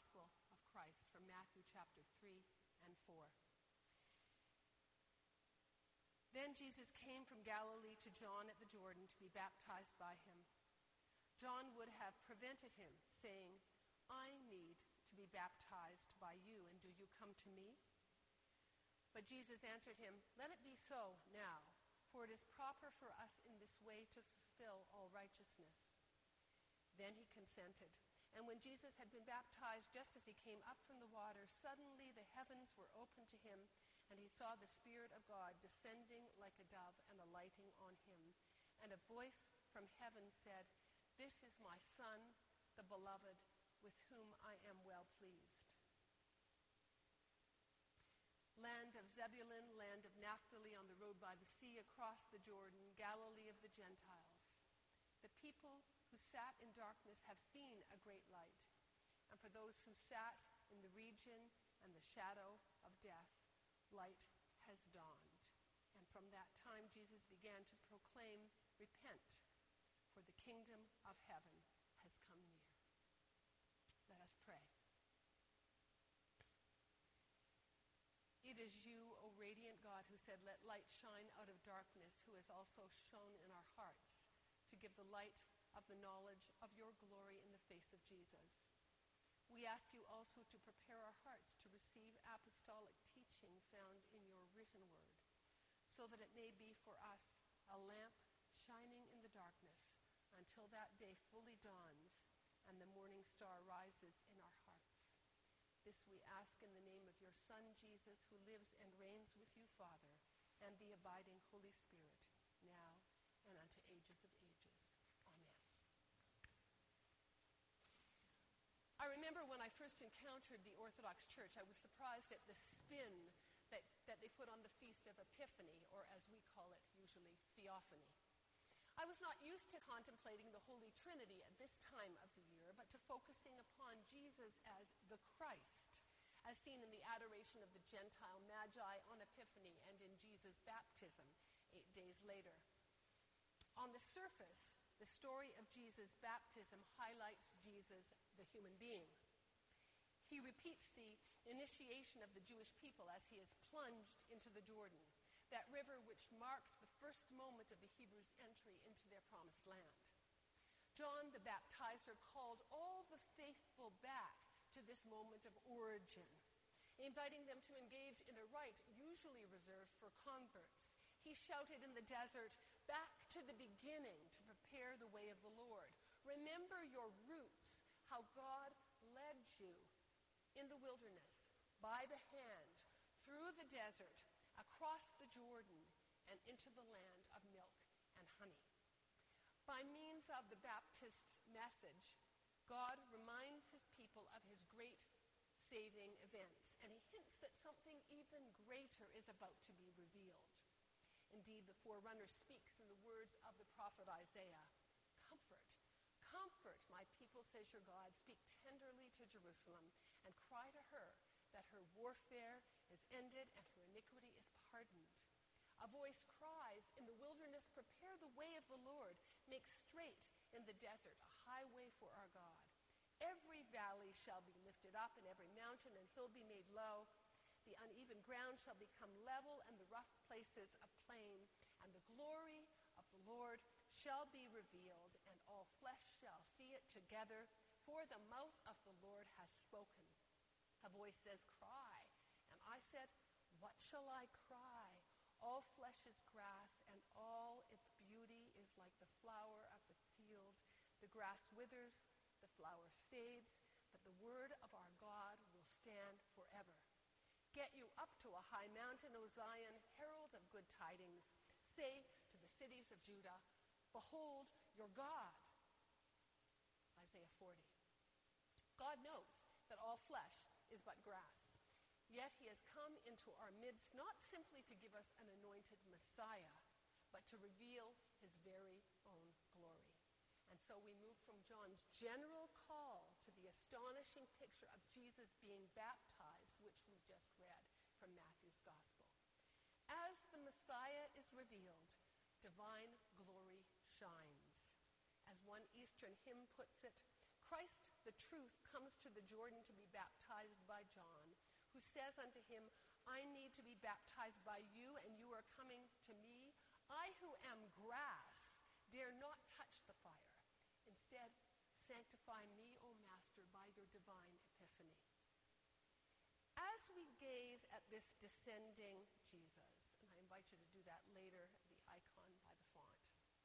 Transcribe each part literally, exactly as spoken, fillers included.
Gospel of Christ from Matthew chapter three and four. Then Jesus came from Galilee to John at the Jordan to be baptized by him. John would have prevented him, saying, "I need to be baptized by you, and do you come to me?" But Jesus answered him, "Let it be so now, for it is proper for us in this way to fulfill all righteousness." Then he consented. And when Jesus had been baptized, just as he came up from the water, suddenly the heavens were opened to him, and he saw the Spirit of God descending like a dove and alighting on him. And a voice from heaven said, "This is my Son, the beloved, with whom I am well pleased." Land of Zebulun, land of Naphtali, on the road by the sea, across the Jordan, Galilee of the Gentiles. The people who sat in darkness have seen a great light. And for those who sat in the region and the shadow of death, light has dawned. And from that time Jesus began to proclaim, "Repent, for the kingdom of heaven has come near." Let us pray. It is you, O radiant God, who said, "Let light shine out of darkness," who has also shone in our hearts to give the light of the knowledge of your glory in the face of Jesus. We ask you also to prepare our hearts to receive apostolic teaching found in your written word, so that it may be for us a lamp shining in the darkness until that day fully dawns and the morning star rises in our hearts. This we ask in the name of your Son, Jesus, who lives and reigns with you, Father, and the abiding Holy Spirit, now and unto ages of ages. Amen. I remember when I first encountered the Orthodox Church, I was surprised at the spin that, that they put on the Feast of Epiphany, or as we call it usually, Theophany. I was not used to contemplating the Holy Trinity at this time of the year, but to focusing upon Jesus as the Christ, as seen in the adoration of the Gentile Magi on Epiphany and in Jesus' baptism eight days later. On the surface, the story of Jesus' baptism highlights Jesus, the human being. He repeats the initiation of the Jewish people as he is plunged into the Jordan, that river which marked the first moment of the Hebrews' entry into their promised land. John the Baptizer called all the faithful back to this moment of origin, inviting them to engage in a rite usually reserved for converts. He shouted in the desert, "Back to the beginning to prepare the way of the Lord. Remember your roots, how God led you in the wilderness, by the hand, through the desert, across the Jordan, and into the land of milk and honey." By means of the Baptist's message, God reminds his people of his great saving events, and he hints that something even greater is about to be revealed. Indeed, the forerunner speaks in the words of the prophet Isaiah, "Comfort, comfort, my people, says your God. Speak tenderly to Jerusalem and cry to her that her warfare is ended and her iniquity is pardoned. A voice cries in the wilderness, prepare the way of the Lord. Make straight in the desert a highway for our God. Every valley shall be lifted up and every mountain and hill be made low. The uneven ground shall become level and the rough places a plain. And the glory of the Lord shall be revealed, and all flesh shall see it together, for the mouth of the Lord has spoken." A voice says, "Cry." And I said, "What shall I cry? All flesh is grass, and all its beauty is like the flower of the field. The grass withers, the flower fades, but the word of our God will stand forever. Get you up to a high mountain, O Zion, herald of good tidings. Say to the cities of Judah, behold your God." Isaiah forty. God knows that all flesh is but grass. Yet he has come into our midst not simply to give us an anointed Messiah, but to reveal his very own glory. And so we move from John's general call to the astonishing picture of Jesus being baptized, which we just read from Matthew's Gospel. As the Messiah is revealed, divine glory shines. As one Eastern hymn puts it, Christ the truth, comes to the Jordan to be baptized by John, who says unto him, I need to be baptized by you, and you are coming to me. I who am grass dare not touch the fire. Instead, sanctify me, O Master, by your divine epiphany. As we gaze at this descending Jesus, and I invite you to do that later, the icon by the font.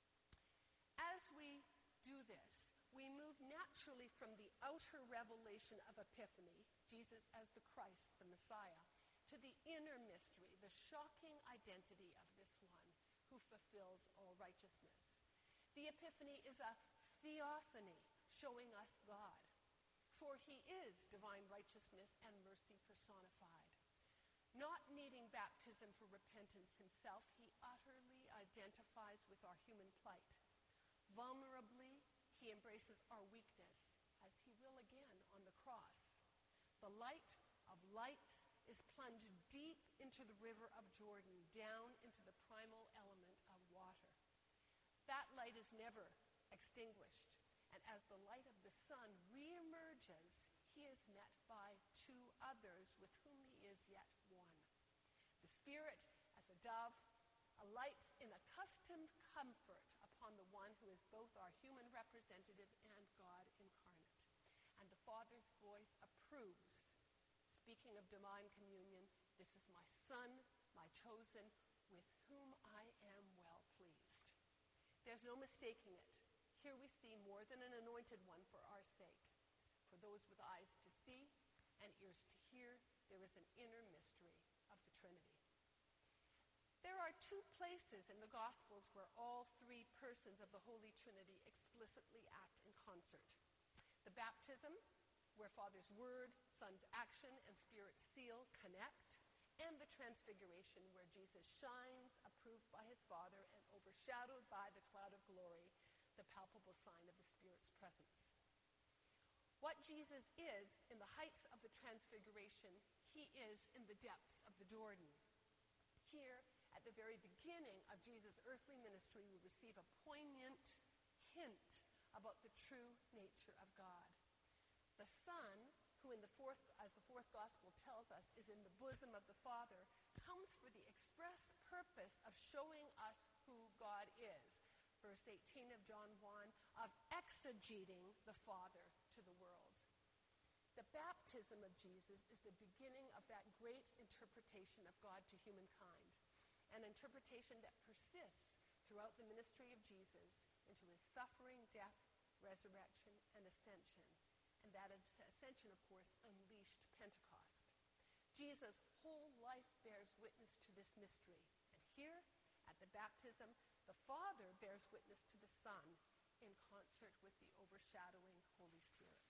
As we do this, we move naturally from the outer revelation of Epiphany, Jesus as the Christ, the Messiah, to the inner mystery, the shocking identity of this one who fulfills all righteousness. The Epiphany is a theophany, showing us God, for he is divine righteousness and mercy personified. Not needing baptism for repentance himself, he utterly identifies with our human plight. Vulnerably, he embraces our weakness, as he will again on the cross. The light of lights is plunged deep into the river of Jordan, down into the primal element of water. That light is never extinguished, and as the light of the sun reemerges, he is met by two others with whom he is yet one. The Spirit, as a dove, alights in accustomed comfort upon the one who is both our human representative and God incarnate. And the Father's voice approves. Speaking of divine communion, this is my Son, my chosen, with whom I am well pleased. There's no mistaking it. Here we see more than an anointed one for our sake. For those with eyes to see and ears to hear, there is an inner mystery of the Trinity. There are two places in the Gospels where all three persons of the Holy Trinity explicitly act in concert. The baptism, where Father's word, Son's action, and Spirit's seal connect, and the transfiguration, where Jesus shines, approved by his Father, and overshadowed by the cloud of glory, the palpable sign of the Spirit's presence. What Jesus is in the heights of the transfiguration, he is in the depths of the Jordan. Here, at the very beginning of Jesus' earthly ministry, we receive a poignant hint about the true nature of God. The Son, who in the fourth, as the fourth gospel tells us, is in the bosom of the Father, comes for the express purpose of showing us who God is. Verse eighteen of John one, of exegeting the Father to the world. The baptism of Jesus is the beginning of that great interpretation of God to humankind, an interpretation that persists throughout the ministry of Jesus into his suffering, death, resurrection, and ascension. And that ascension, of course, unleashed Pentecost. Jesus' whole life bears witness to this mystery. And here, at the baptism, the Father bears witness to the Son in concert with the overshadowing Holy Spirit.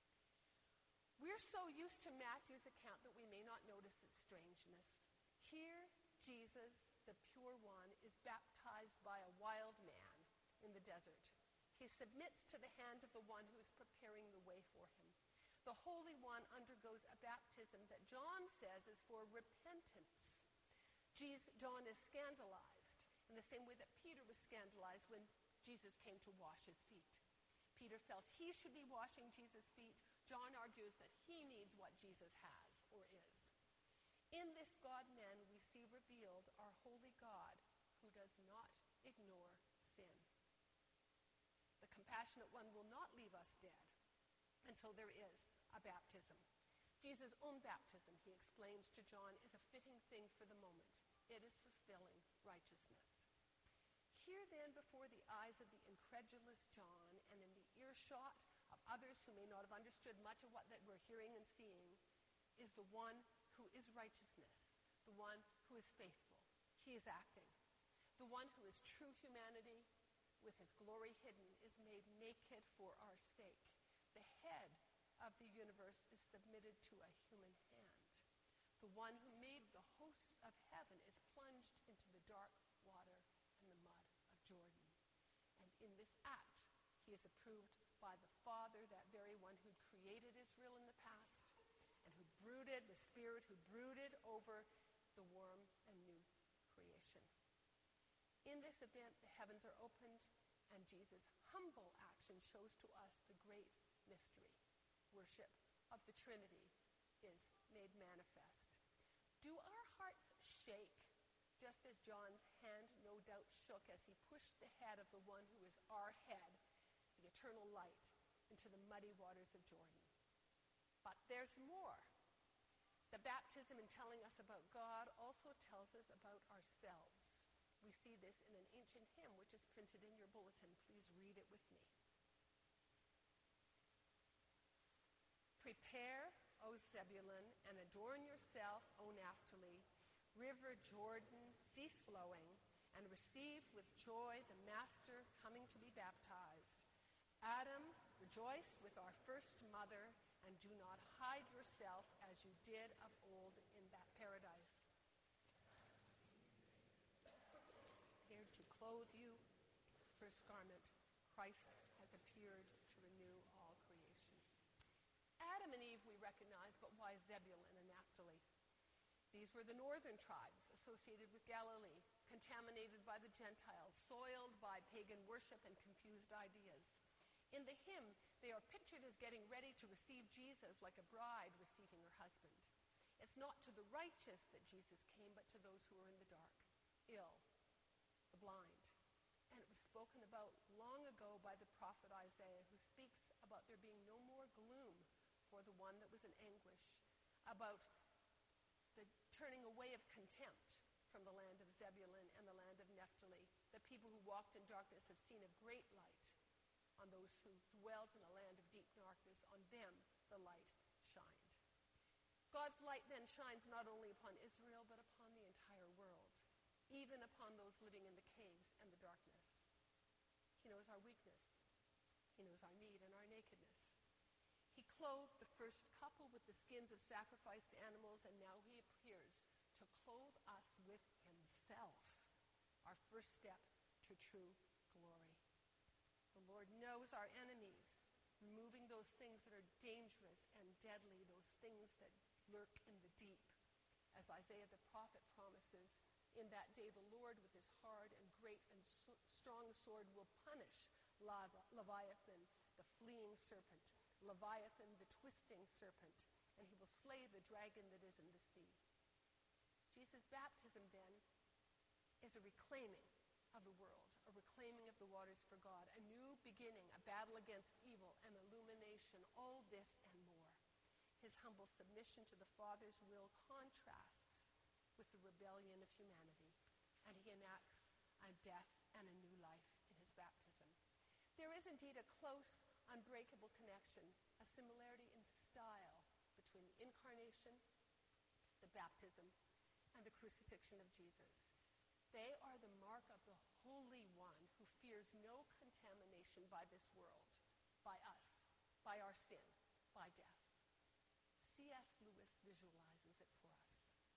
We're so used to Matthew's account that we may not notice its strangeness. Here, Jesus, the pure one, is baptized by a wild man in the desert. He submits to the hand of the one who is preparing the way for him. The Holy One undergoes a baptism that John says is for repentance. Jesus, John is scandalized in the same way that Peter was scandalized when Jesus came to wash his feet. Peter felt he should be washing Jesus' feet. John argues that he needs what Jesus has or is. In this God-man, we see revealed our holy God who does not ignore sin. The compassionate one will not leave us dead. And so there is a baptism. Jesus' own baptism, he explains to John, is a fitting thing for the moment. It is fulfilling righteousness. Here then, before the eyes of the incredulous John and in the earshot of others who may not have understood much of what that we're hearing and seeing, is the one who is righteousness, the one who is faithful. He is acting. The one who is true humanity, with his glory hidden, is made naked for our sake. The head of the universe is submitted to a human hand. The one who made the hosts of heaven is plunged into the dark water and the mud of Jordan. And in this act, he is approved by the Father, that very one who created Israel in the past, and who brooded, the Spirit who brooded over the worm and new creation. In this event, the heavens are opened, and Jesus' humble action shows to us the great mystery. worship of the Trinity is made manifest. Do our hearts shake, just as John's hand no doubt shook as he pushed the head of the one who is our head, the eternal light, into the muddy waters of Jordan? But there's more. The baptism, in telling us about God, also tells us about ourselves. We see this in an ancient hymn, which is printed in your bulletin. Please read it with me. Prepare, O Zebulun, and adorn yourself, O Naphtali. River Jordan, cease flowing, and receive with joy the Master coming to be baptized. Adam, rejoice with our first mother, and do not hide yourself as you did of old in that paradise. Here to clothe you, first garment, Christ has appeared to renew all creation. Adam and Eve we recognize, but why Zebulun and Naphtali? These were the northern tribes associated with Galilee, contaminated by the Gentiles, soiled by pagan worship and confused ideas. In the hymn, they are pictured as getting ready to receive Jesus like a bride receiving her husband. It's not to the righteous that Jesus came, but to those who are in the dark, ill, the blind. And it was spoken about long ago by the prophet Isaiah, who speaks about there being no more gloom for the one that was in anguish, about the turning away of contempt from the land of Zebulun and the land of Naphtali. The people who walked in darkness have seen a great light. On those who dwelt in a land of deep darkness, on them the light shined. God's light then shines not only upon Israel, but upon the entire world, even upon those living in the caves and the darkness. He knows our weakness. He knows our need and our nakedness. He clothed the first couple with the skins of sacrificed animals, and now he appears to clothe us with himself, our first step to true glory. The Lord knows our enemies, removing those things that are dangerous and deadly, those things that lurk in the deep. As Isaiah the prophet promises, in that day the Lord with his hard and great and so strong sword will punish Leviathan, the fleeing serpent, Leviathan, the twisting serpent, and he will slay the dragon that is in the sea. Jesus' baptism then is a reclaiming of the world, a reclaiming of the waters for God, a new beginning, a battle against evil, an illumination, all this and more. His humble submission to the Father's will contrasts with the rebellion of humanity, and he enacts a death and a new life in his baptism. There is indeed a close, unbreakable connection, a similarity in style between the incarnation, the baptism, and the crucifixion of Jesus. They are the mark of the Holy One who fears no contamination by this world, by us, by our sin, by death. C S Lewis visualizes it for us.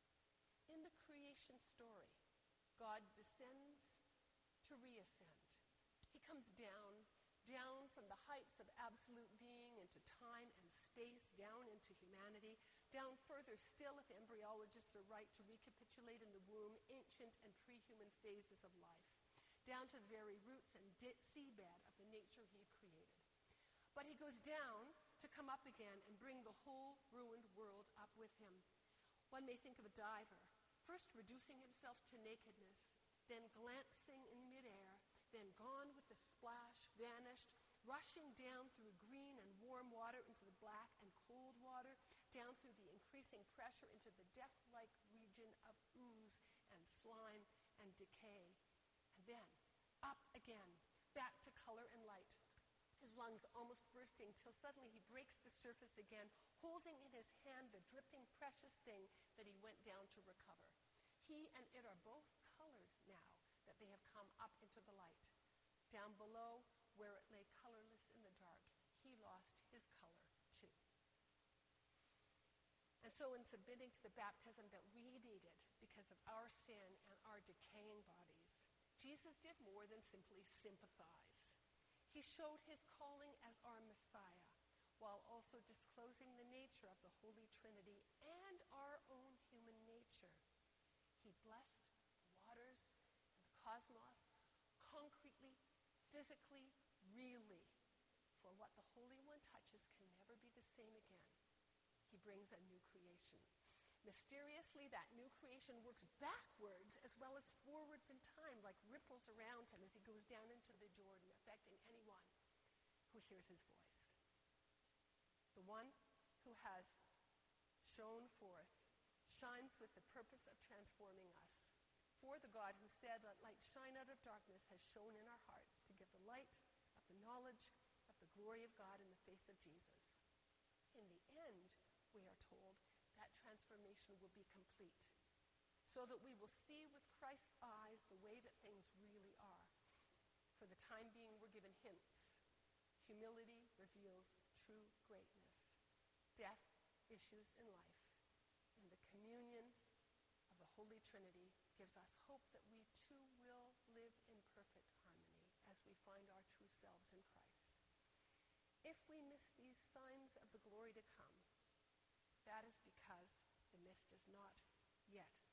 In the creation story, God descends to reascend. He comes down, down from the heights of absolute being into time and space, down into humanity, down further still, if embryologists are right, to recapitulate in the womb ancient and pre-human phases of life, down to the very roots and di- seabed of the nature he created. But he goes down to come up again and bring the whole ruined world up with him. One may think of a diver, first reducing himself to nakedness, then glancing in midair, then gone with the splash, vanished, rushing down through green and warm water into the black and cold water, down through the increasing pressure into the death-like region of ooze and slime and decay. And then up again, back to color and light, his lungs almost bursting till suddenly he breaks the surface again, holding in his hand the dripping precious thing that he went down to recover. He and it are both colored now that they have come up into the light. Down below, where it lay colorless in the dark, he lost his color too. And so in submitting to the baptism that we needed because of our sin and our decaying bodies, Jesus did more than simply sympathize. He showed his calling as our Messiah, while also disclosing the nature of the Holy Trinity and our own human nature. He blessed the waters and the cosmos concretely, physically, really, for what the Holy One touches can never be the same again. He brings a new creation. Mysteriously, that new creation works backwards as well as forwards in time, like ripples around him as he goes down into the Jordan, affecting anyone who hears his voice. The one who has shone forth shines with the purpose of transforming us. For the God who said, "Let light shine out of darkness," has shone in our hearts to give the light of the knowledge of the glory of God in the face of Jesus. In the end, we are told, that transformation will be complete, so that we will see with Christ's eyes the way that things really are. For the time being, we're given hints. Humility reveals true greatness. Death issues in life. And the communion of the Holy Trinity gives us hope that we too will live in perfect harmony as we find our true selves in Christ. If we miss these signs of the glory to come, that is because the mist is not yet